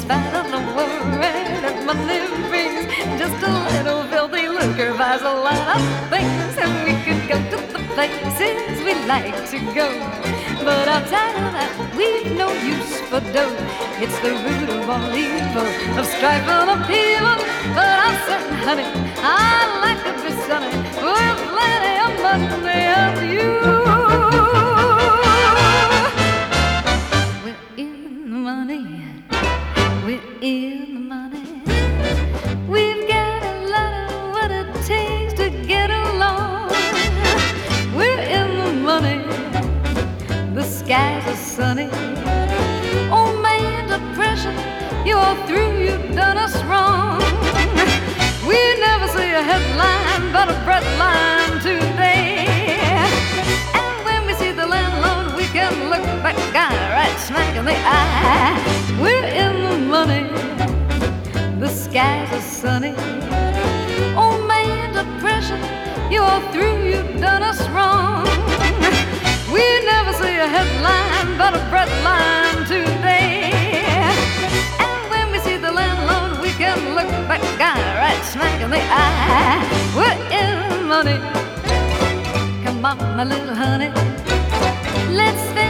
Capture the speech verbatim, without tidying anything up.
spite of the worry that money brings. Just a little filthy lucre buys a lot of things, and we could go to the places we like to go. But outside of that, we've no use for dough. It's the root of all evil, of strife and upheaval. But I'm certain, honey, I'd like to be sunny with plenty of money of you. We're in the money. We're in the money. We've got a lot of what it takes to get along. We're in the money. The skies are sunny. Oh man, depression, you're through, you've done us wrong. We never see a headline but a bread line today. And when we see the landlord, we can look back guy right smack in the eye. We're in the money. The skies are sunny. Oh man, depression, you're through, you've done us wrong. We never see a headline but a bread line today. And when we see the landlord, we can look back guy right smack in the eye. We're in money. Come on, my little honey, let's spend